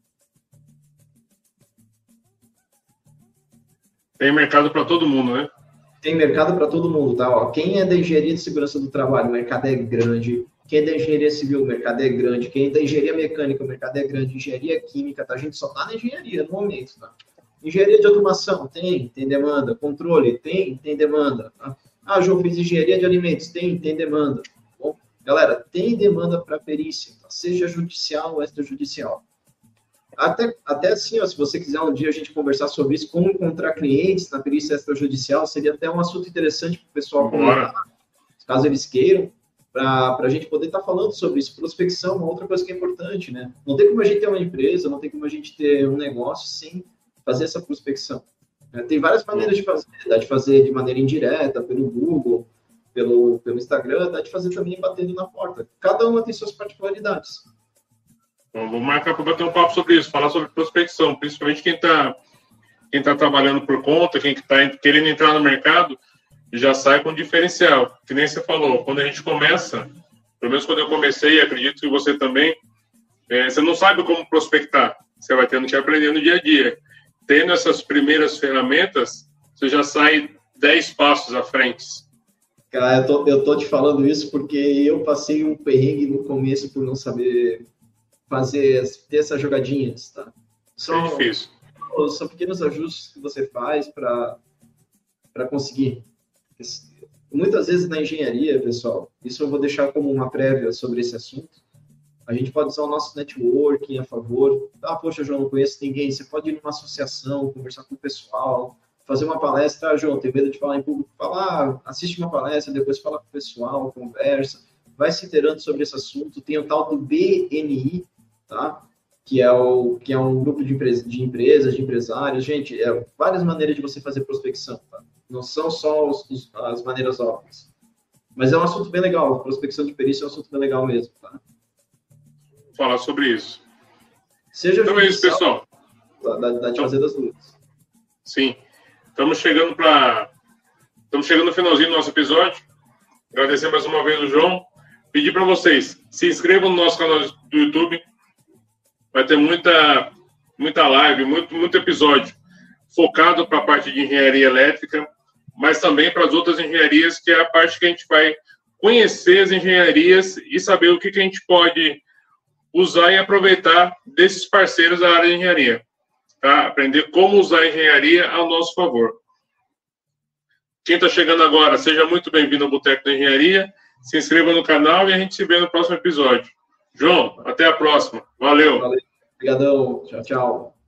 Tem mercado para todo mundo, né?
Tem mercado para todo mundo, tá? Ó, quem é da engenharia de segurança do trabalho, o mercado é grande. Quem é da engenharia civil, o mercado é grande. Quem é da engenharia mecânica, o mercado é grande. Engenharia química, tá? A gente só tá na engenharia no momento, tá? Engenharia de automação, tem, tem demanda. Controle, tem, tem demanda. Tá? Ah, João, fiz engenharia de alimentos, tem, tem demanda. Bom, galera, tem demanda para perícia, tá? Seja judicial ou extrajudicial. Até, até assim, ó, se você quiser um dia a gente conversar sobre isso, como encontrar clientes na perícia extrajudicial, seria até um assunto interessante para o pessoal comentar, caso eles queiram, para a gente poder estar tá falando sobre isso. Prospecção, uma outra coisa que é importante, né? Não tem como a gente ter uma empresa, não tem como a gente ter um negócio sem fazer essa prospecção. É, tem várias maneiras de fazer, dá de fazer de maneira indireta, pelo Google, pelo, pelo Instagram, dá de fazer também batendo na porta. Cada uma tem suas particularidades.
Então, vou marcar para bater um papo sobre isso, falar sobre prospecção, principalmente quem está quem tá trabalhando por conta, quem está querendo entrar no mercado, já sai com diferencial. Que nem você falou, quando a gente começa, pelo menos quando eu comecei, acredito que você também, É, você não sabe como prospectar. Você vai tendo que aprender no dia a dia. Tendo essas primeiras ferramentas, você já sai dez passos à frente.
Cara, eu tô, eu tô te falando isso porque eu passei um perrengue no começo por não saber fazer, ter essas jogadinhas, tá? São,
é difícil.
São pequenos ajustes que você faz para para conseguir. Muitas vezes na engenharia, pessoal, isso eu vou deixar como uma prévia sobre esse assunto, a gente pode usar o nosso networking a favor. Ah, poxa, João, não conheço ninguém. Você pode ir numa associação, conversar com o pessoal, fazer uma palestra. Ah, João, tem medo de falar em público? Fala, assiste uma palestra, depois fala com o pessoal, conversa, vai se inteirando sobre esse assunto. Tem o tal do B N I, tá? Que é, o, que é um grupo de, empresa, de empresas, de empresários. Gente, é várias maneiras de você fazer prospecção, tá? Não são só os, os, as maneiras óbvias. Mas é um assunto bem legal. Prospecção de perícia é um assunto bem legal mesmo, tá?
Vou falar sobre isso.
Seja
então é isso, pessoal.
Da, da, da fazer das lutas.
Sim. Estamos chegando para... Estamos chegando no finalzinho do nosso episódio. Agradecer mais uma vez o João. Pedir para vocês, se inscrevam no nosso canal do YouTube. Vai ter muita, muita live, muito, muito episódio focado para a parte de engenharia elétrica, mas também para as outras engenharias, que é a parte que a gente vai conhecer as engenharias e saber o que, que a gente pode usar e aproveitar desses parceiros da área de engenharia. Tá? Aprender como usar a engenharia ao nosso favor. Quem está chegando agora, seja muito bem-vindo ao Boteco da Engenharia. Se inscreva no canal e a gente se vê no próximo episódio. João, até a próxima. Valeu.
Valeu. Obrigadão. Tchau, tchau.